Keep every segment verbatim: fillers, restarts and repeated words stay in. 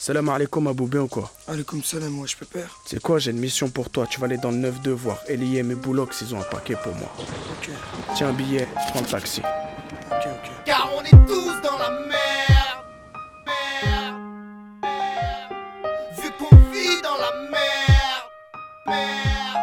Salam alaikum Abou, bien ou quoi? Alaikum salam, wesh pépère. C'est quoi, j'ai une mission pour toi, tu vas aller dans le neuf deux voir Eliem et Boulox, ils ont un paquet pour moi. Ok, Tiens un billet, prends le taxi. ok, ok. Car on est tous dans la merde, merde, merde. Vu qu'on vit dans la merde, merde,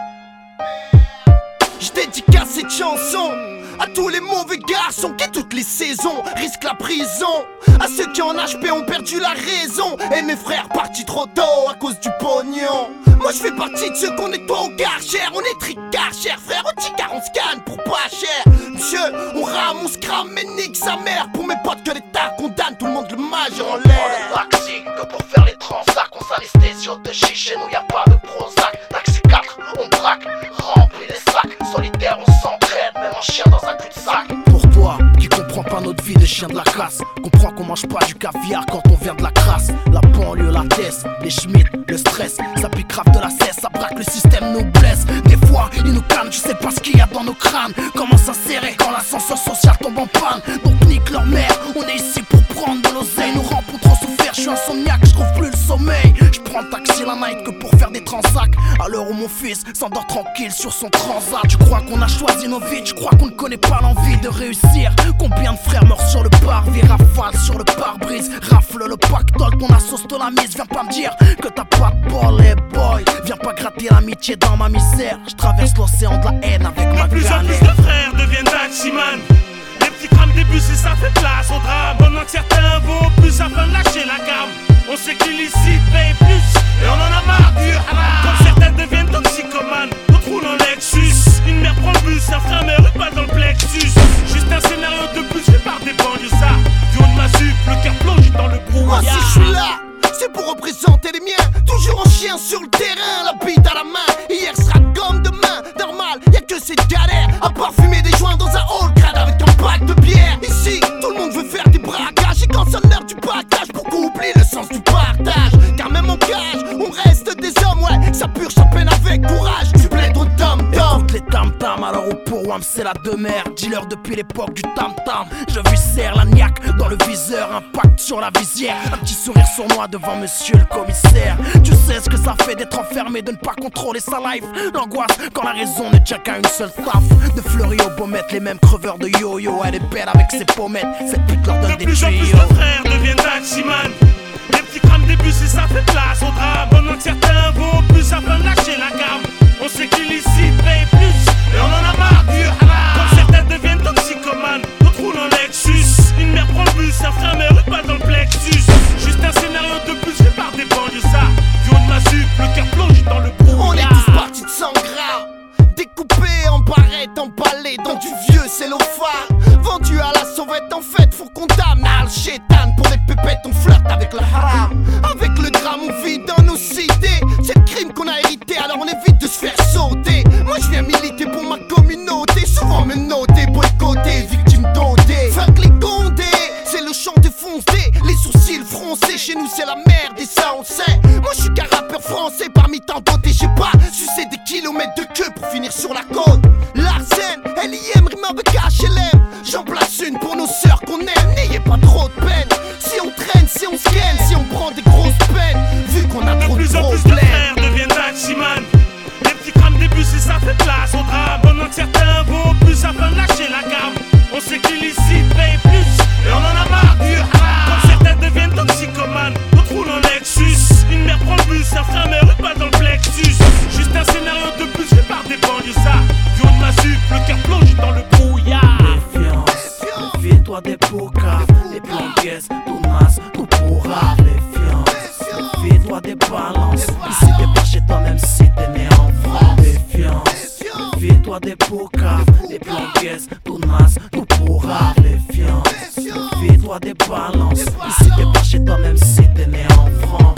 merde. Je dédicace cette chanson à tous les mauvais garçons qui toutes les saisons risquent la prison. À ceux qui en H P ont perdu la raison. Et mes frères partis trop tôt à cause du pognon. Moi je fais partie de ceux qu'on est toi au garchère. On est tricard cher frère, au ticard on scanne pour pas cher. Monsieur, on rame, on se crame, mais nique sa mère. Pour mes potes que l'État condamne, tout le monde le majeur en l'air. On le taxi que pour faire les transacts. On s'anesthésie de chiche, chez nous y'a pas de Prozac. Taxi quatre, on braque, remplit les sacs. Solitaire on s'entraide, même en chien dans un cul-de-sac. Pour toi, qui comprends pas notre vie des chiens de la casse, comprends qu'on mange pas du caviar quand on vient de la crasse. La banlieue, la tête, les schmitts, le stress, ça pique grave de la cesse, ça braque le système nous blesse. Des fois, ils nous calment, tu sais pas ce qu'il y a dans nos crânes. Comment s'insérer quand l'ascenseur social tombe en panne. Donc nique leur mère, on est ici pour prendre de l'oseille. Nous rendons trop souffrir, je suis insomniaque, je trouve plus le sommeil. Je prends le taxi la night que pour faire des transacts. À l'heure où mon fils s'endort tranquille sur son transat. Tu crois qu'on a choisi nos vies, tu crois qu'on ne connaît pas l'envie de réussir. Combien de frères meurent sur le parvis, rafale sur le pare-brise, rafle le pactole, ton assos te la mise. Viens pas me dire que t'as pas de bol, les boys. Viens pas gratter l'amitié dans ma misère. Je traverse l'océan de la haine avec ma De plus en plus galère. de frères deviennent taximan. Les petits crament des bus et ça fait place au drame. Pendant que certains vont plus afin de lâcher la gamme. On sait que l'illicite paye plus et on en a marre du haram. Comme certains deviennent toxicomanes, d'autres roulent en Lexus. Une mère prend le bus, un frère meurt une balle dans le plexus. Juste un scénario de plus fait par des banlieues ça. Du haut de ma jupe, le cœur plonge dans le Moi brouillard. si je suis là, c'est pour représenter les miens. Toujours en chien sur le terrain, la bite à la main. Hier sera comme demain, normal, y'a que cette galère. À part fumer des joints dans un hall crade avec un pack de bière. Ici, tout le monde veut faire des braquages. Et quand sonne l'heure du partage, beaucoup oublient le sens du partage. Car même en cage, on reste des hommes, ouais. Ça purge sa peine avec courage. Du bled au tam-tam. Écoute les tam-tam, alors au pour Wam c'est la demeure. Dealer depuis l'époque du tam-tam. Je lui serre la niaque dans le viseur, impact sur la visière. Un petit sourire sournois devant monsieur le commissaire. Tu sais ce que ça fait d'être enfermé, de ne pas contrôler sa life. L'angoisse quand la raison ne tient qu'à une seule taf. De Fleury au Baumette, les mêmes creveurs de yo-yo. Elle est belle avec ses pommettes, cette pute leur donne De des plus en plus tuyaux. de frères deviennent taximan. Les petits crament des bus et ça fait place au drame. Pendant que certains vont plus afin de lâcher la gamme. On sait que l'illicite paye plus et on en a marre du haram. Comme certains deviennent toxicomanes, d'autres roulent en Lexus. Une mère prend le bus, un frère meurt une balle dans le plexus. Juste un scénario de plus fait par des banlieues ça. Du haut de ma jupe, le cœur plonge dans le brouillard. On est tous partis de cent grammes, découpés en barrettes, emballés dans du vieux cellophane. Vendus à la sauvette, en fait, faut qu'on damne al chétan. Pour des pépettes, on flirte avec le haram. Avec le drame, on vit dans nos cités. C'est le crime qu'on a hérité, alors on évite de se faire sauter. Moi je viens militer pour ma communauté. Souvent me noter, boycotter, victime dotée. Fuck les condés, c'est le chant défoncé. Les sourcils froncés, chez nous c'est la merde et ça on sait. Moi je suis qu'un rappeur français parmi tant d'autres. Et j'ai pas sucé des kilomètres de queue pour finir sur la côte. Larsen, Eliem, rime avec H L M. J'en place une pour nos sœurs qu'on aime. N'ayez pas trop de peine. Si on traîne, si on se gaine, si on prend des grosses peines. Vu qu'on a De trop de plus en plus de problèmes. frères deviennent taximan. Les petits crament des bus et ça fait place au drame. Pendant que certains vont plus afin de lâcher la gamme. On sait que l'illicite paye plus et on en a marre du haram. Comme certains deviennent toxicomanes, d'autres roulent en Lexus. Une mère prend le bus, un frère meurt une balle dans le plexus. Juste un scénario de plus fait par des banlieues ça. Du haut de ma jupe, le cœur plonge dans le brouillard. Méfiance, méfie-toi des poucaves, les planquesses, tout nasse, tout pourra. Méfiance, méfie-toi des balances, ici t'es pas chez toi même si t'es né en France. Méfiance, méfie-toi des poucaves, les planquesses, tout nasse, tout pourra. Méfiance, méfie-toi des balances, ici t'es pas chez toi même si t'es né en France.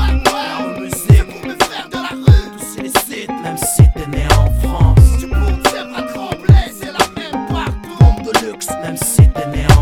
La musique Pour mes frères de la rue, tous illicites même si t'es né en France. du monde c'est pas trembler, c'est la même partout. Bombe de luxe même si t'es né en